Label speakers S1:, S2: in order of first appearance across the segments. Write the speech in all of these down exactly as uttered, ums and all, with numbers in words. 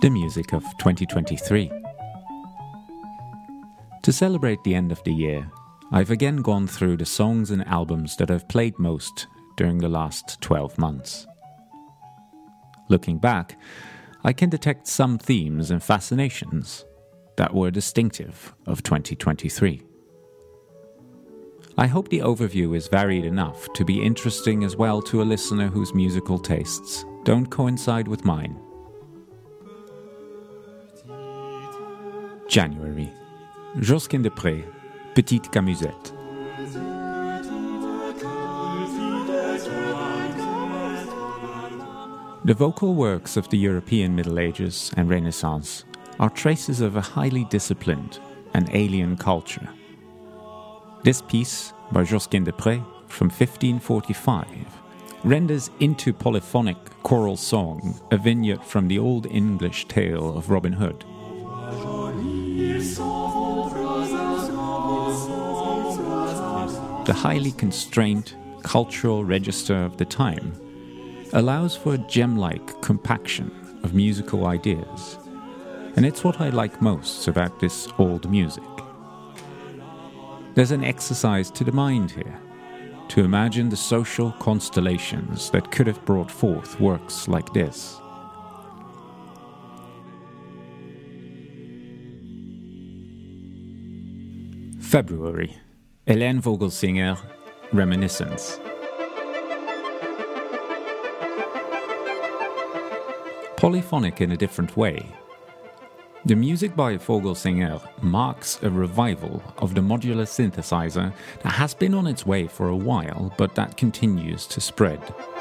S1: the music of twenty twenty-three. To celebrate the end of the year, I've again gone through the songs and albums that I've played most during the last twelve months. Looking back, I can detect some themes and fascinations that were distinctive of twenty twenty-three. I hope the overview is varied enough to be interesting as well to a listener whose musical tastes don't coincide with mine. January. Josquin des Prés, Petite Camusette. The vocal works of the European Middle Ages and Renaissance are traces of a highly disciplined and alien culture. This piece, by Josquin des Prés, from fifteen forty-five, renders into polyphonic choral song a vignette from the Old English tale of Robin Hood. The highly constrained cultural register of the time allows for a gem-like compaction of musical ideas, and it's what I like most about this old music. There's an exercise to the mind here, to imagine the social constellations that could have brought forth works like this. February. Helene Vogelsinger, Reminiscence. Polyphonic in a different way, the music by Vogelsinger marks a revival of the modular synthesizer that has been on its way for a while, but that continues to spread.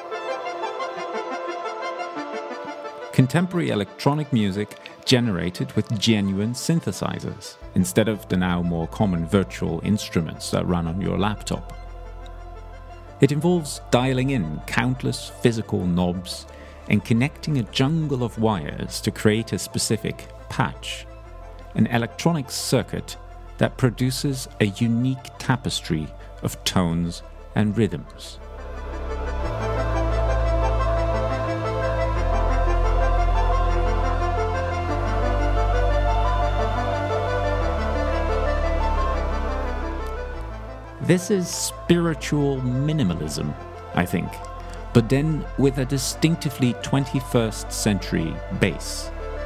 S1: Contemporary electronic music generated with genuine synthesizers, instead of the now more common virtual instruments that run on your laptop. It involves dialing in countless physical knobs and connecting a jungle of wires to create a specific patch, an electronic circuit that produces a unique tapestry of tones and rhythms. This is spiritual minimalism, I think, but then with a distinctively twenty-first century base.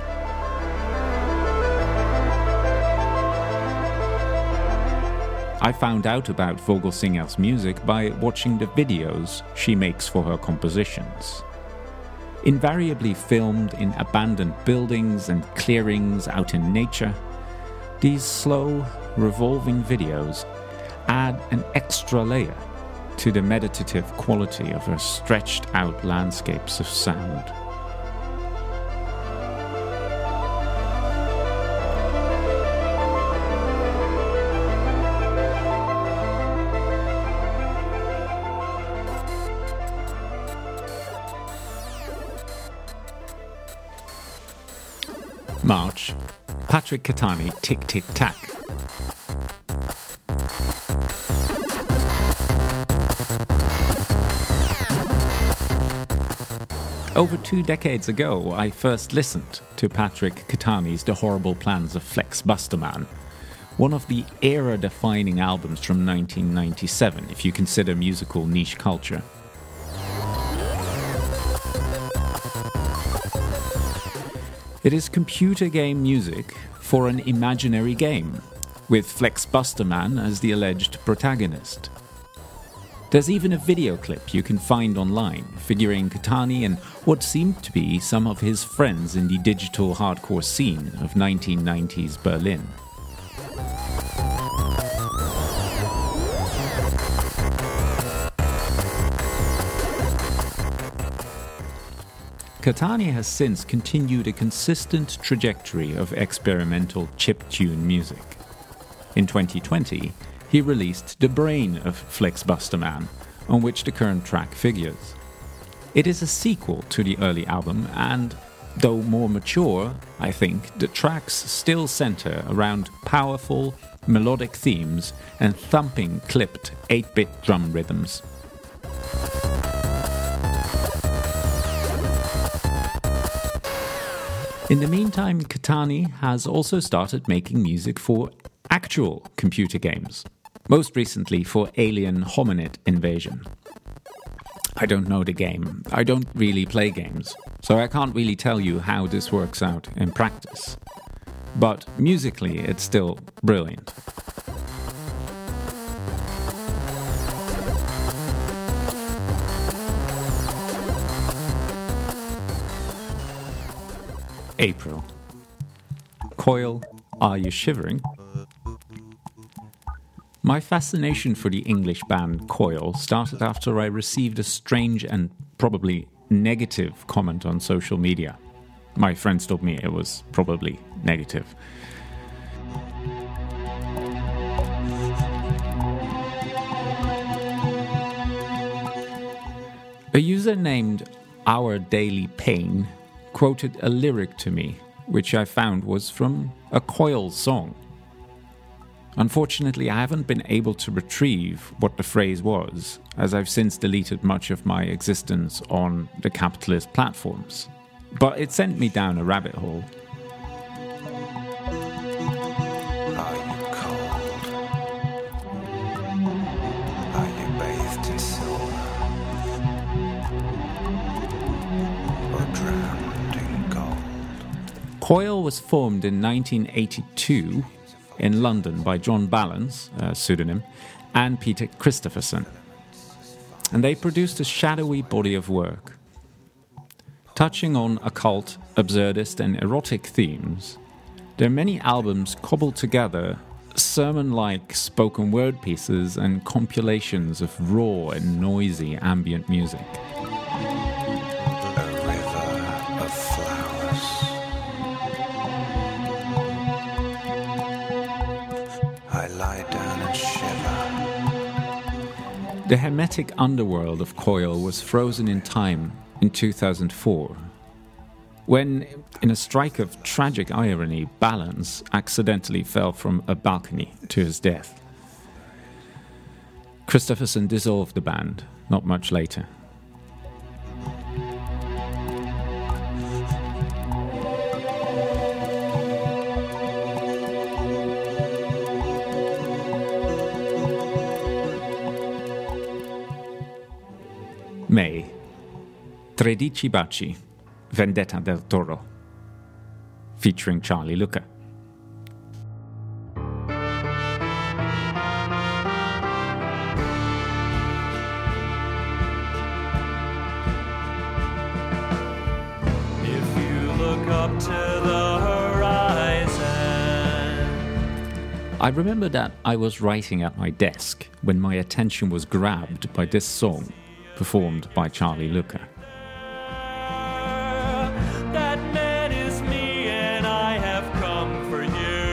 S1: I found out about Vogelsinger's music by watching the videos she makes for her compositions. Invariably filmed in abandoned buildings and clearings out in nature, these slow, revolving videos add an extra layer to the meditative quality of her stretched-out landscapes of sound. March. Patrick Catani, Tick Tick Tack. Over two decades ago, I first listened to Patrick Catani's The Horrible Plans of Flex Busterman, one of the era-defining albums from nineteen ninety-seven, if you consider musical niche culture. It is computer game music for an imaginary game, with Flex Busterman as the alleged protagonist. There's even a video clip you can find online figuring Catani and what seemed to be some of his friends in the digital hardcore scene of nineteen nineties Berlin. Catani has since continued a consistent trajectory of experimental chiptune music. In twenty twenty, he released The Brain of Flex Busterman, on which the current track figures. It is a sequel to the early album, and, though more mature, I think, the tracks still center around powerful, melodic themes and thumping, clipped eight-bit drum rhythms. In the meantime, Catani has also started making music for actual computer games, most recently for Alien Hominid Invasion. I don't know the game. I don't really play games, so I can't really tell you how this works out in practice. But musically, it's still brilliant. April. Coil, Are You Shivering? My fascination for the English band Coil started after I received a strange and probably negative comment on social media. My friends told me it was probably negative. A user named Our Daily Pain quoted a lyric to me, which I found was from a Coil song. Unfortunately, I haven't been able to retrieve what the phrase was, as I've since deleted much of my existence on the capitalist platforms. But it sent me down a rabbit hole.
S2: Are you cold? Are you bathed in silver? Or drowned in gold?
S1: Coil was formed in nineteen eighty-two in London by John Balance, a pseudonym, and Peter Christopherson. And they produced a shadowy body of work. Touching on occult, absurdist, and erotic themes, their many albums cobbled together sermon-like spoken word pieces and compilations of raw and noisy ambient music.
S2: A river of flowers. I lie down and shiver.
S1: The hermetic underworld of Coil was frozen in time in two thousand four, when, in a strike of tragic irony, Balance accidentally fell from a balcony to his death. Christopherson dissolved the band not much later. May. Tredici Baci, Vendetta del Toro, featuring Charlie Luca.
S3: If you look up to the horizon.
S1: I remember that I was writing at my desk when my attention was grabbed by this song, performed by Charlie Luca.
S3: That man is me and I have come for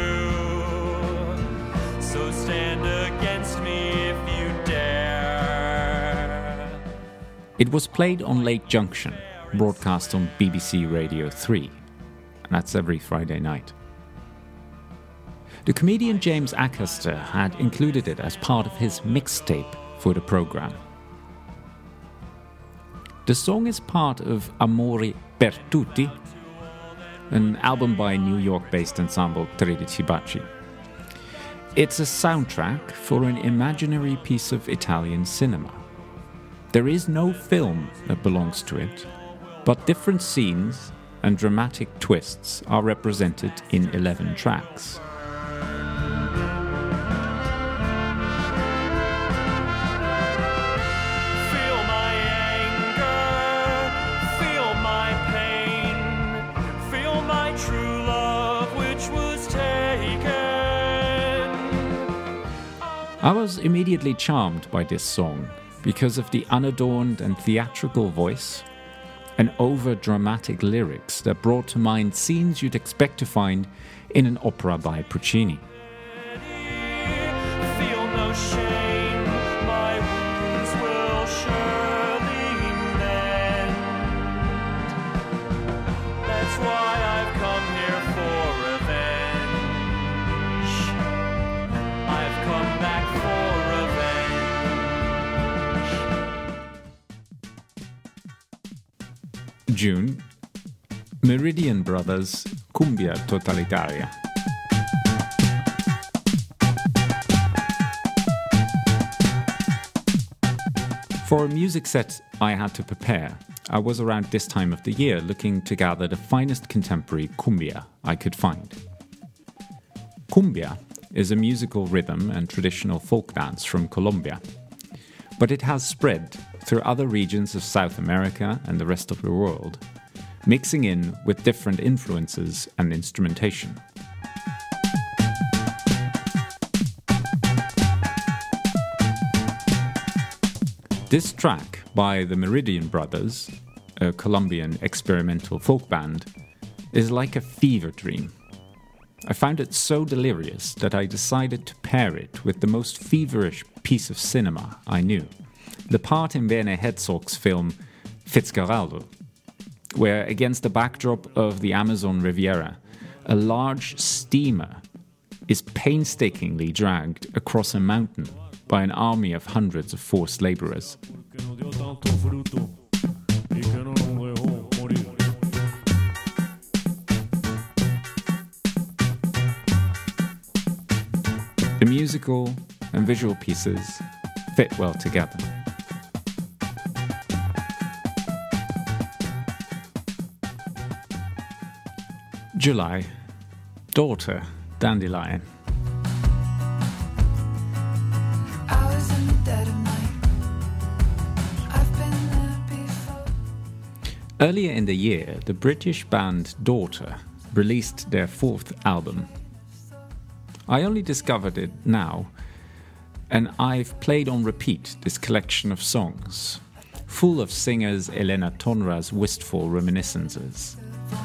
S3: you. So stand against me if you dare.
S1: It was played on Late Junction, broadcast on B B C Radio three, and that's every Friday night. The comedian James Acaster had included it as part of his mixtape for the programme. The song is part of Amore per Tutti, an album by New York-based ensemble Tredici Baci. It's a soundtrack for an imaginary piece of Italian cinema. There is no film that belongs to it, but different scenes and dramatic twists are represented in eleven tracks. I was immediately charmed by this song because of the unadorned and theatrical voice and over-dramatic lyrics that brought to mind scenes you'd expect to find in an opera by Puccini.
S3: Feel no shame, my wounds will surely mend. That's why I've come here for revenge. I've come back for revenge.
S1: June. Meridian Brothers' Cumbia Totalitaria. For a music set I had to prepare, I was around this time of the year looking to gather the finest contemporary cumbia I could find. Cumbia is a musical rhythm and traditional folk dance from Colombia, but it has spread through other regions of South America and the rest of the world, mixing in with different influences and instrumentation. This track by the Meridian Brothers, a Colombian experimental folk band, is like a fever dream. I found it so delirious that I decided to pair it with the most feverish piece of cinema I knew, the part in Werner Herzog's film Fitzcarraldo, where against the backdrop of the Amazon Riviera, a large steamer is painstakingly dragged across a mountain by an army of hundreds of forced laborers. The musical and visual pieces fit well together. July, Daughter, Dandelion. Earlier in the year, the British band Daughter released their fourth album. I only discovered it now, and I've played on repeat this collection of songs, full of singers Elena Tonra's wistful reminiscences.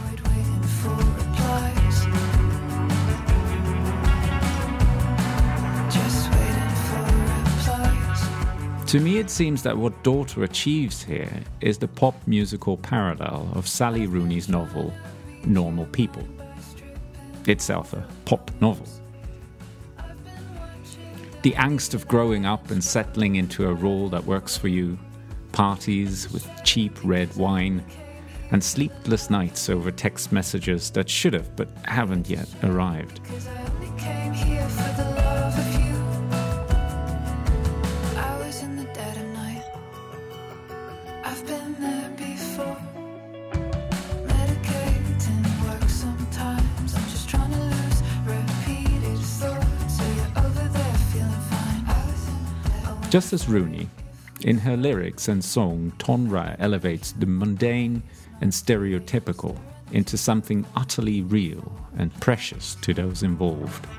S1: To me, it seems that what Daughter achieves here is the pop musical parallel of Sally Rooney's novel Normal People, itself a pop novel. The angst of growing up and settling into a role that works for you, parties with cheap red wine, and sleepless nights over text messages that should have but haven't yet arrived. Just as Rooney, in her lyrics and song, Tonra elevates the mundane and stereotypical into something utterly real and precious to those involved.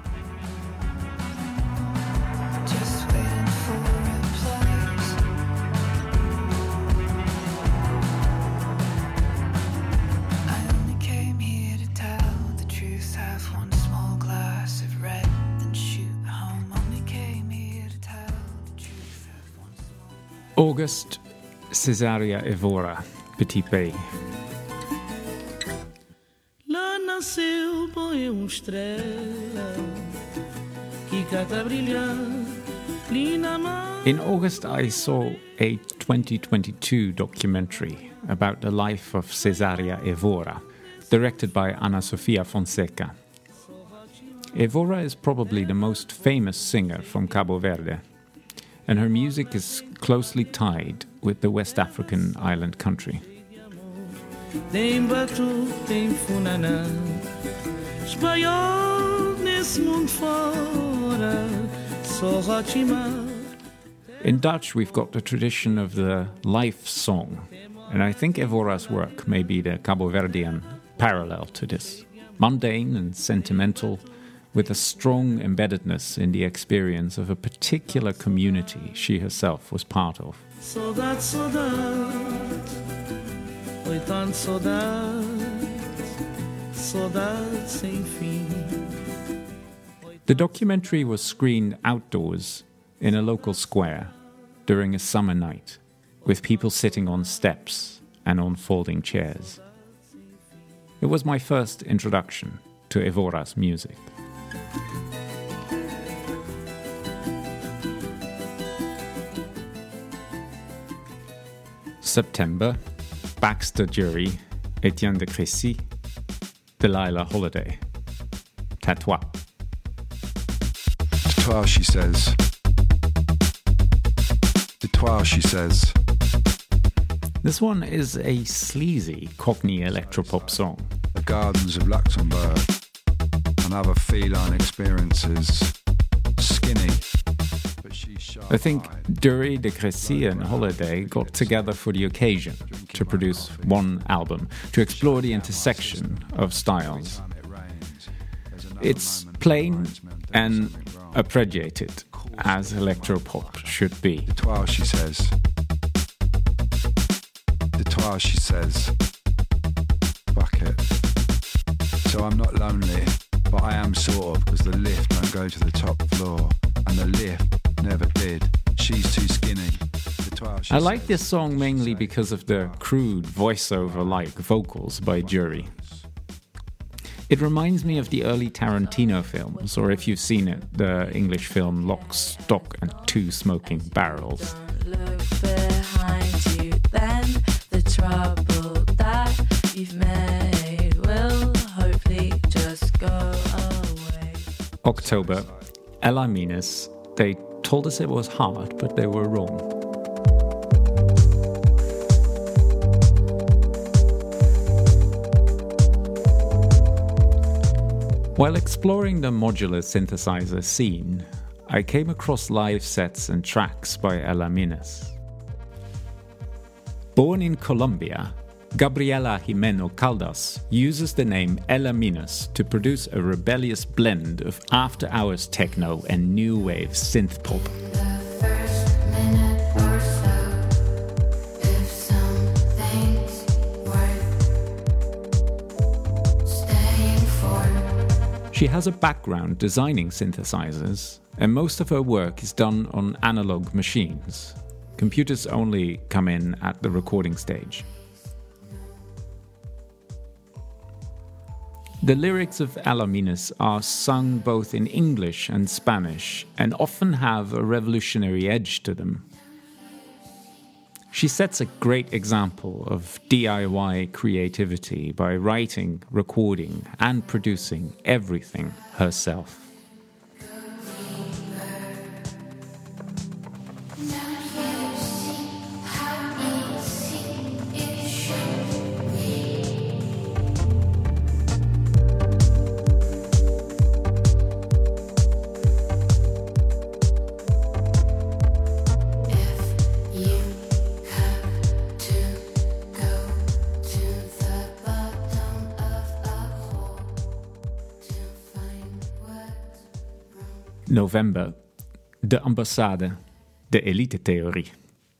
S1: August, Cesaria Evora, Petit Pays.
S4: Lá nasceu, põe uma estrela que cata brilhar.
S1: In August, I saw a twenty twenty-two documentary about the life of Cesaria Evora, directed by Ana Sofia Fonseca. Evora is probably the most famous singer from Cabo Verde, and her music is closely tied with the West African island country.
S4: Tem batu, tem funaná, espanhol nesse mundo fora, só rotimar.
S1: In Dutch, we've got the tradition of the life song, and I think Evora's work may be the Cabo Verdean parallel to this. Mundane and sentimental, with a strong embeddedness in the experience of a particular community she herself was part of.
S4: Saudade, saudade, oi tanto saudade, saudade sem fim.
S1: The documentary was screened outdoors in a local square during a summer night, with people sitting on steps and on folding chairs. It was my first introduction to Evora's music. September, Baxter Jury, Etienne de Crécy, Delilah Holiday. Tais-toi.
S5: Tais-toi, she says. Tais-toi, she says.
S1: This one is a sleazy Cockney electropop song.
S5: The gardens of Luxembourg and other feline experiences. Skinny. But she's sharp.
S1: I think Dury, De Crécy and Holiday got together for the occasion to produce one album to explore the intersection of styles. It's plain and appreciated, as electropop should be.
S5: Tais-toi, she says. Tais-toi, she says. Fuck it. So I'm not lonely, but I am sort of, because the lift don't go to the top floor, and the lift never did. She's too skinny. Tais-toi, she
S1: I like
S5: says.
S1: this song mainly because of the crude voiceover-like vocals by Dury. It reminds me of the early Tarantino films, or if you've seen it, the English film Lock, Stock and Two Smoking Barrels.
S6: Don't look behind you, then the trouble that you've made will hopefully just go away.
S1: October, Ella Minas. They told us it was hard, but they were wrong. While exploring the modular synthesizer scene, I came across live sets and tracks by Ella Minas. Born in Colombia, Gabriela Jimeno Caldas uses the name Ella Minas to produce a rebellious blend of after-hours techno and new wave synth pop. She has a background designing synthesizers, and most of her work is done on analog machines. Computers only come in at the recording stage. The lyrics of Ella Minas are sung both in English and Spanish, and often have a revolutionary edge to them. She sets a great example of D I Y creativity by writing, recording, and producing everything herself. November, De Ambassade, de elite-theorie.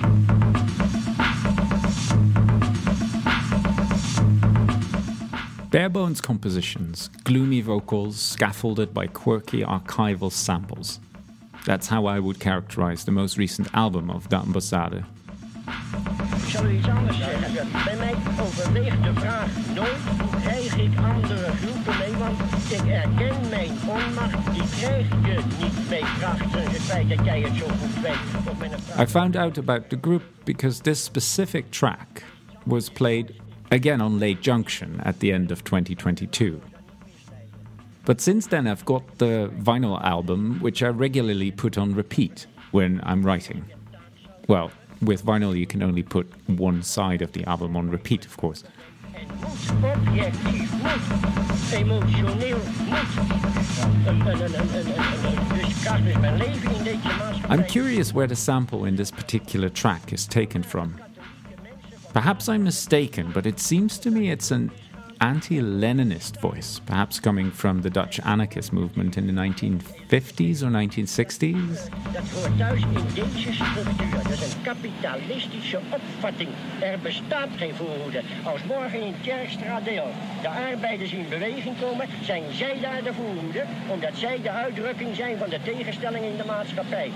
S1: Barebones compositions, gloomy vocals scaffolded by quirky archival samples. That's how I would characterize the most recent album of De Ambassade.
S7: Ik zal u iets anders zeggen. Bij mij overweegt de vraag nooit hoe krijg ik andere groepen mee, want ik erken mijn onmacht, die krijg je niet mee krachtens het feit dat jij het zo goed weet. Of mijn vraag...
S1: I found out about the group because this specific track was played again on Late Junction at the end of twenty twenty-two. But since then I've got the vinyl album, which I regularly put on repeat when I'm writing. Well, with vinyl you can only put one side of the album on repeat, of course.
S7: Objectief moet, emotioneel moet. Dus ik krijg dus mijn leven in deze maatschappij.
S1: I'm curious where the sample in this particular track is taken from. Perhaps I'm mistaken, but it seems to me it's an anti-Leninist voice, perhaps coming from the Dutch anarchist movement in the nineteen fifties or nineteen sixties.
S7: Dat hoort thuis in deze structuur. Dat is een kapitalistische opvatting. Er bestaat geen voorhoede. Als morgen in Kerkstraatdeel de arbeiders in beweging komen, zijn zij daar de voorhoede, omdat zij de uitdrukking zijn van de tegenstelling in de maatschappij.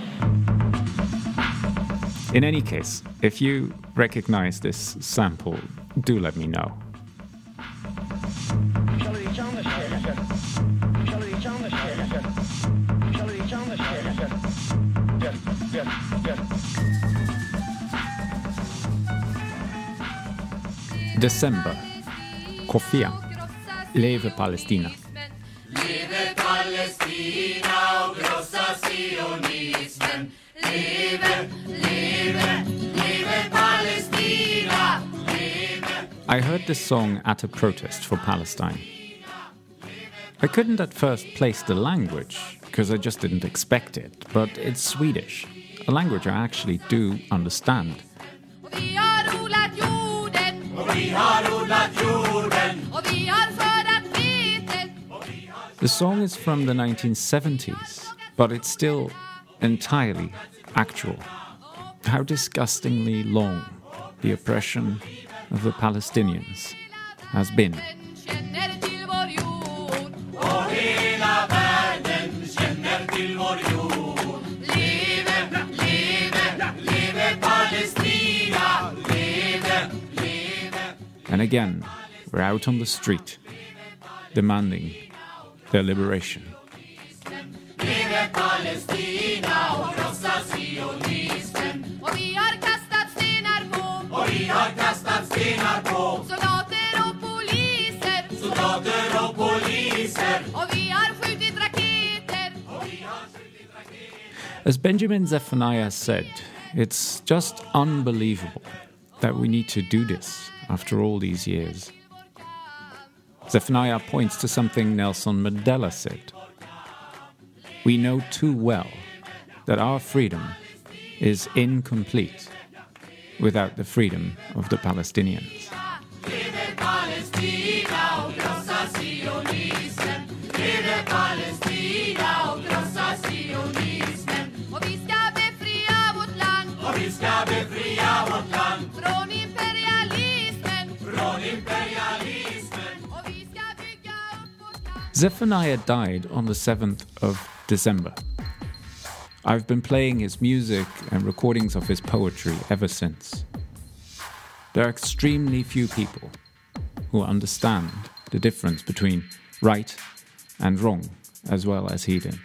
S1: In any case, if you recognize this sample, do let me know.
S7: Ik zal u iets anders zeggen. Ik zal u iets anders zeggen. Ik zal u iets anders zeggen. Ja, ja, ja.
S1: December, Koffia. Leve Palestina.
S3: Leve Palestina och krossa sionismen. Leve, leve, leve Palestina. Leve.
S1: I heard this song at a protest for Palestine. I couldn't at first place the language, because I just didn't expect it, but it's Swedish, a language I actually do understand.
S3: Vi har odlat jorden. Och vi har odlat jorden. Och vi har skördat vetet.
S1: The song is from the nineteen seventies, but it's still entirely actual. How disgustingly long the oppression of the Palestinians has been.
S3: Känner till vår jord. Och hela världen känner till vår jord. Leve, leve, leve Palestina. Leve, leve.
S1: And again, we're out on the street, demanding their liberation.
S3: Leve Palestina och krossa sionismen. Och vi har kastat stenar på. Och vi har kastat stenar på. Soldater och poliser. Soldater och poliser. Och vi har skjutit raketer. Och vi har skjutit raketer.
S1: As Benjamin Zephaniah said, it's just unbelievable that we need to do this after all these years. Zephaniah points to something Nelson Mandela said. We know too well that our freedom is incomplete without the freedom of the Palestinians.
S3: Leve Palestina och krossa sionismen. Leve Palestina och krossa sionismen. Och vi ska befria vårt land. Och vi ska befria vårt land. Från imperialismen. Från imperialismen. Och vi ska bygga upp vårt land.
S1: Zephaniah died on the seventh of December. I've been playing his music and recordings of his poetry ever since. There are extremely few people who understand the difference between right and wrong as well as he did.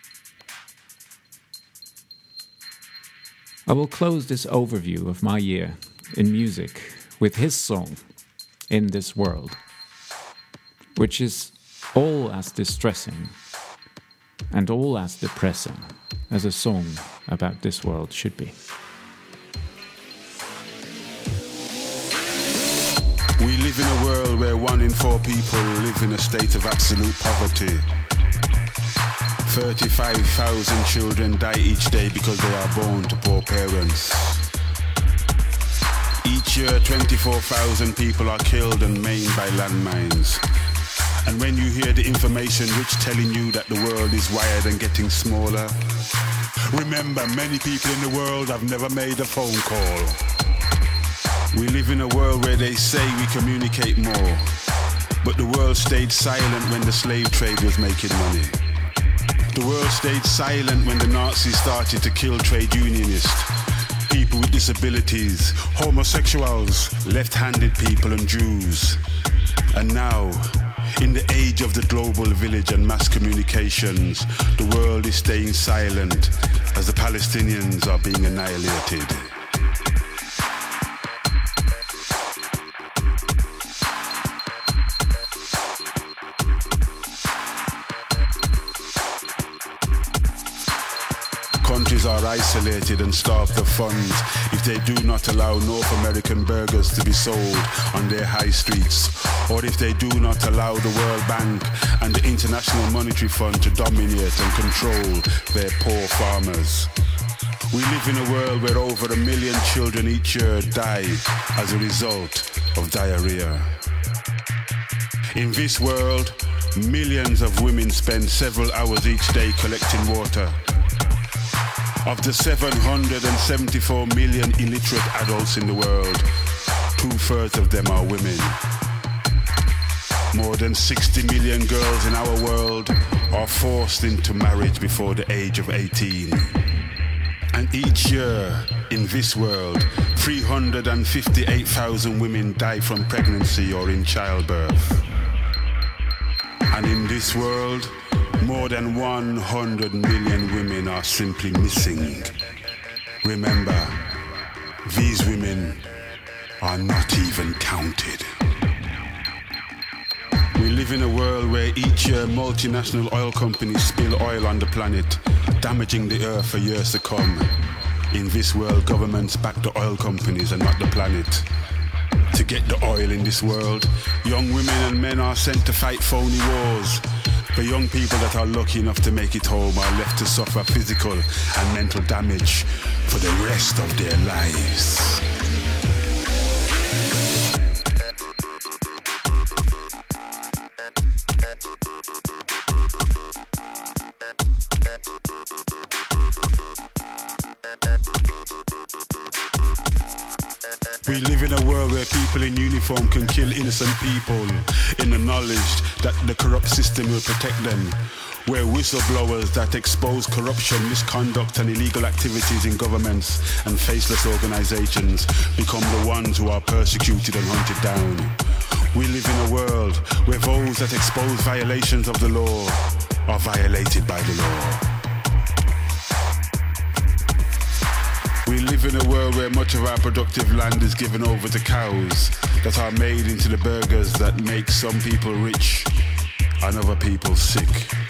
S1: I will close this overview of my year in music with his song, In This World, which is all as distressing and all as depressing as a song about this world should be.
S8: We live in a world where one in four people live in a state of absolute poverty. thirty-five thousand children die each day because they are born to poor parents. Each year, twenty-four thousand people are killed and maimed by landmines. And when you hear the information which telling you that the world is wired and getting smaller, remember, many people in the world have never made a phone call. We live in a world where they say we communicate more, but the world stayed silent when the slave trade was making money. The world stayed silent when the Nazis started to kill trade unionists, people with disabilities, homosexuals, left-handed people and Jews. And now, in the age of the global village and mass communications, the world is staying silent as the Palestinians are being annihilated. Countries are isolated and starved of funds if they do not allow North American burgers to be sold on their high streets, or if they do not allow the World Bank and the International Monetary Fund to dominate and control their poor farmers. We live in a world where over a million children each year die as a result of diarrhea. In this world, millions of women spend several hours each day collecting water. Of the seven hundred seventy-four million illiterate adults in the world, two-thirds of them are women. More than sixty million girls in our world are forced into marriage before the age of eighteen. And each year in this world, three hundred fifty-eight thousand women die from pregnancy or in childbirth. And in this world, more than one hundred million women are simply missing. Remember, these women are not even counted. We live in a world where each year multinational oil companies spill oil on the planet, damaging the earth for years to come. In this world, governments back the oil companies and not the planet. To get the oil in this world, young women and men are sent to fight phony wars. The young people that are lucky enough to make it home are left to suffer physical and mental damage for the rest of their lives. We live in a world where people in uniform can kill innocent people in the knowledge that the corrupt system will protect them. Where whistleblowers that expose corruption, misconduct and illegal activities in governments and faceless organizations become the ones who are persecuted and hunted down. We live in a world where those that expose violations of the law are violated by the law. We live in a world where much of our productive land is given over to cows that are made into the burgers that make some people rich and other people sick.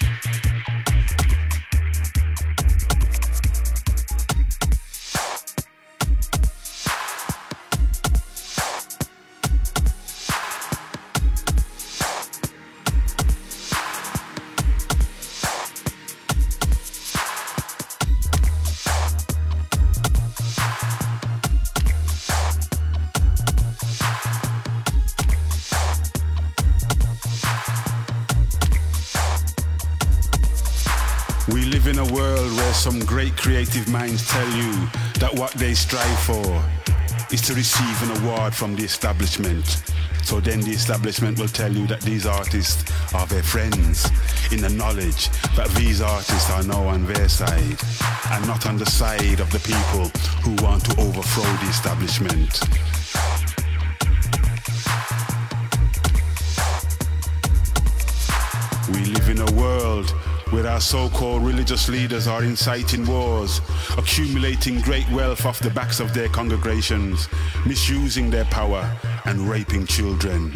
S8: We live in a world where some great creative minds tell you that what they strive for is to receive an award from the establishment. So then the establishment will tell you that these artists are their friends, in the knowledge that these artists are now on their side and not on the side of the people who want to overthrow the establishment. We live in a world where our so-called religious leaders are inciting wars, accumulating great wealth off the backs of their congregations, misusing their power and raping children.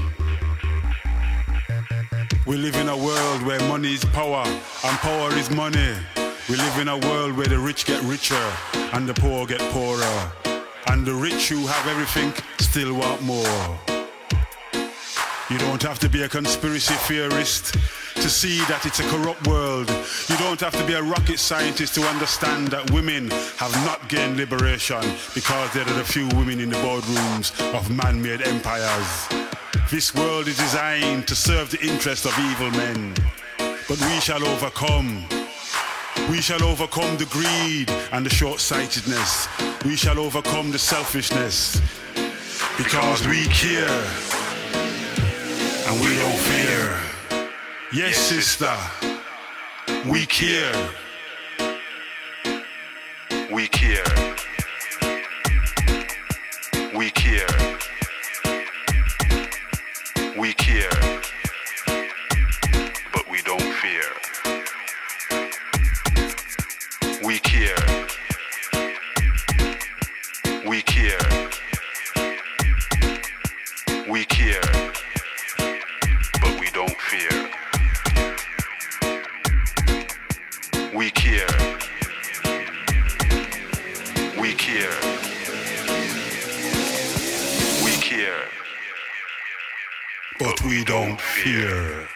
S8: We live in a world where money is power and power is money. We live in a world where the rich get richer and the poor get poorer, and the rich who have everything still want more. You don't have to be a conspiracy theorist to see that it's a corrupt world. You don't have to be a rocket scientist to understand that women have not gained liberation because there are a few women in the boardrooms of man-made empires. This world is designed to serve the interest of evil men. But we shall overcome. We shall overcome the greed and the short-sightedness. We shall overcome the selfishness. Because we care and we don't fear. Yes, sister, we care. We care. We care. We care. But we don't fear. We care. We care. We care. But we don't fear. We care. We care. We care. But we don't fear.